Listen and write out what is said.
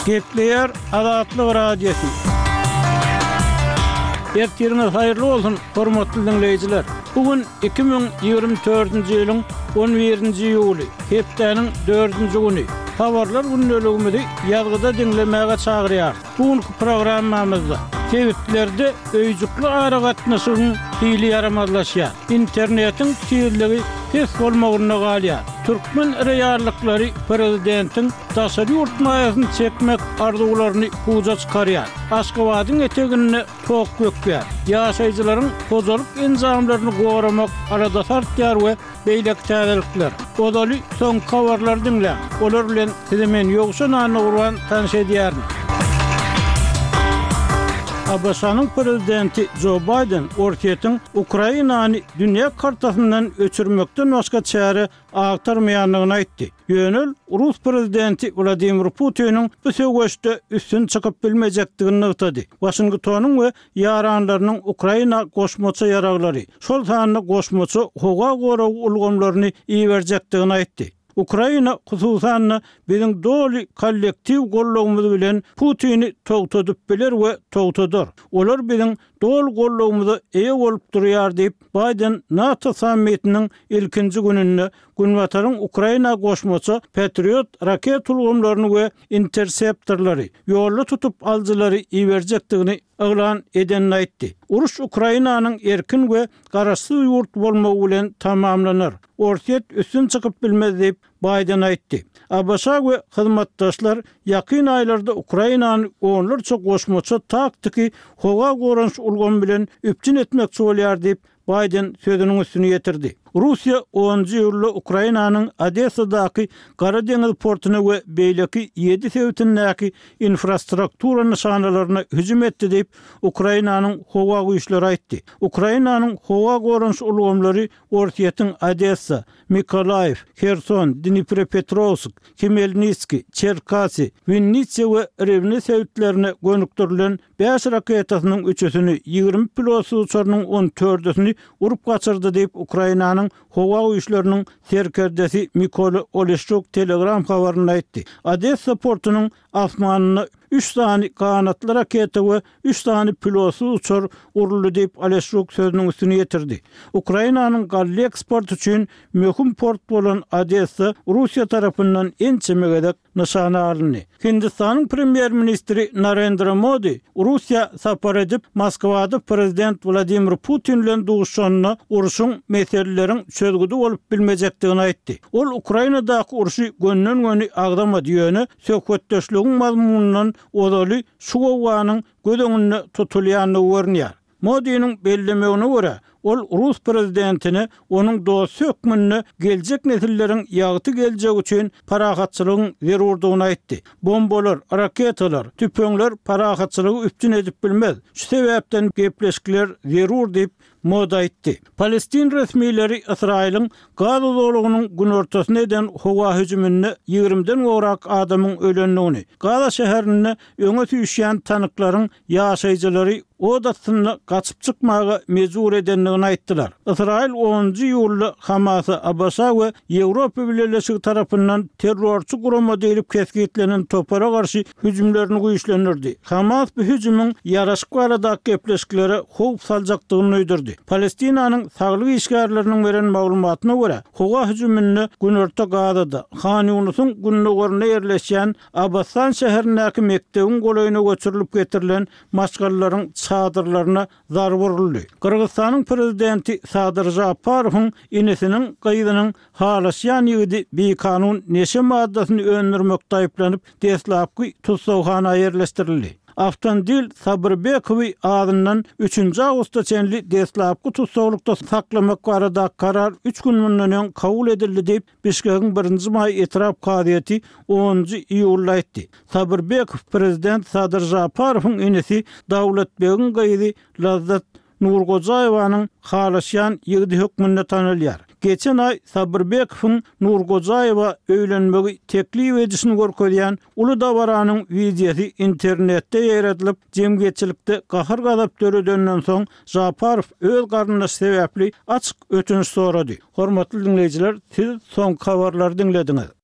Gepleyer Azatlyk Radiosu. Ertiriniz hayırlı olsun, hormatly dinleyijiler. Bugün 2024-nji ýylyň 11-nji ýuly, hepdeniň 4-nji güni. Habarlar günnäligimizi ýazgyda dinlemäge çagyrýar. Bugünkü programmamyzda Tewittlerde öýjükli ara gatnaşygyň hili yaramazlaşýar. Internetiň tüýligi tez bolmagyna galýar. Türkmen reýarlyklary prezidentiň daşary ýurtmaýasyny çekmek arzuwlaryny puza çykarýar. Aşgabatyň etegine tok gökýär. Ýaşaýjylaryň hojalyk enzamlaryny goramak arada tartýar we beýlek täzelikler. Odaly soň habarlar dinle. Olar bilen sizemen ýogşan urwan tanış edýär. Abasanyň prezidenti Joe Biden ortaýatyň Ukrainany dünýä kartasyndan öçürmekden başga çäre agtarmaýanlygyny aýtdy. Ýönel Rus prezidenti Vladimir Putin'in bu söwgeçde üstün çykyp bilmejekdigini ýetdi. Washingtonyň we ýaranlarynyň Ukraina goşmaça ýaraglary şol sanyny goşmaça hoga goraw ulgamlaryny iýerjekdigini aýtdy. Ukraina hususan biziň doly kollektiv gollawymyz bilen Putin'i togtadyp biler we togtadyr. Olar biziň dol gollawymyzy eýe bolup durýar diýip Biden NATO sammitiniň ilkinji gününde Günwataryň Ukraina goşmaça Patriot raket ulgamlaryny we interceptorlary ýolly tutup aljylary iýerjekdigini elan edenini aýtdy. Uruş Ukrainanyň erkin we garaşsyz ýurt bolmagy bilen tamamlanar. Ortaýat üstün çykyp bilmez diýip Biden aýtdy. Abasa we hyzmatdaşlar ýakyn aýlarda Ukrainanyň onlarça goşmaça taktiki hoga goranç ulgam bilen üpçün etmekçi bolýar diýip Biden sözüniň üstüne ýetirdi. Russiya 10-njy ýylda Ukrainanyň Odessadaky Gara deňiz portuny we beýleki 7 sewtindäki infrastruktura nişanalaryna hüjüm etdi diýip Ukrainanyň howa güýçleri aýtdy. Ukrainanyň howa goranç ulgamlary ortaýatyň Odessa, Mykolaiv, Kherson, Dnipropetrovsk, Khmelnytski, Cherkasy, Vinnytsia we Rivne sewtlerine gönükdirilen 5 raketasynyň 3-süni 20 pilotly uçarynyň 14-süni urup gaçyrdy diýip Ukrainanyň howa güýçleriniň serkerdesi Mykola Oleshchuk telegram habaryny aýtdy. Odessa portunyň asmanyna 3 tane kanatly raketa we 3 tane pilotly uçar uruldy diýip Oleshchuk sözüniň üstüne ýetirdi. Ukrainanyň gally eksport üçin möhüm port bolan Odessa Russiya tarapyndan ençemegedek nişana alındy. Hindistanyň premier ministri Narendra Modi Russiya sapar edip Moskwada prezident Vladimir Putin bilen duguşanyna uruşyň meseleleriň çözgüdi bolup bilmejekdigini aýtdy. Ol Ukrainadaky uruşy gönnen-göni agdama diýeni söhbetdeşligiň mazmunundan odaly şu gowanyň gödeňine tutulýanyny görnýär. Modi'nin bellemegine göre ol Rus prezidentini onun dost hökmünde geljek nesillerin ýagty geljegi üçin parahatçylygyň zerurdygyny aýtdy. Bombalar, raketalar, tüpeňler parahatçylygy üpçün edip bilmez. Şu sebäpden gepleşikler zerur diýip Modi aýtdy. Palestin resmileri Israýlyň Gaza dolugynyň gün ortasyna eden howa hüjümine 20-den gorak adamyň ölenligini, Gaza şäherine öňe süýşýän tanyklaryň ýaşaýjylary odasyny gaçyp çykmagy mejbur edenligini aýtdylar. Israýl 10-njy ýylda Hamasy Abasa we Ýewropa Birleşigi tarapyndan terrorçy gurama diýilip kesgitlenen topara garşy hüjümlerini güýçlendirdi. Hamas bu hüjümüň ýaraşyk baradaky gepleşiklere howp saljakdygyny öýdirdi. Palestinanyň saglyk işgärleriniň beren maglumatyna görä, howa hüjümini günorta Gazada Han Yunusyň günnägerine ýerleşýän Abasan şäherindäki mekdebiň golaýyna göçürilip getirilen maşgallaryň çadırlaryna zar vuruldy. Kyrgyzstanyň prezidenti Sadyr Japarowyň inesiniň gyýdynyň halaşýan ýygy bir kanun neşe maddasyny öndürmekde aýplanyp Deslapky tutsawhana ýerleşdirildi. Avtandil Sabirbekowy adından 3-nji awgustda çenli Deslapky tutsawlykda saklamak barada karar 3 gün mundan kabul edildi diýip Bişkekiň 1-nji may etraf kadyety 10-njy iýulda aýtdy. Sabirbekow prezident Sadyr Japarowyň inesi Dawlatbegiň gyýdy Lazzat Nurgojaýewanyň halaşýan ýygy hökmünde tanylýar. Geçen ay Sabirbekowyň Nurgojaýewa öýlenmegi teklip edişini görkezýän Uly Dawaranyň wideosy internetde ýeredilip, jemgyýetçilikde gahar gazap töredenden soň Japarow öz garnyşy sebäpli açyk ötünç sorady. Hormatly dinleýijiler, siz soň habarlary dinlediňiz.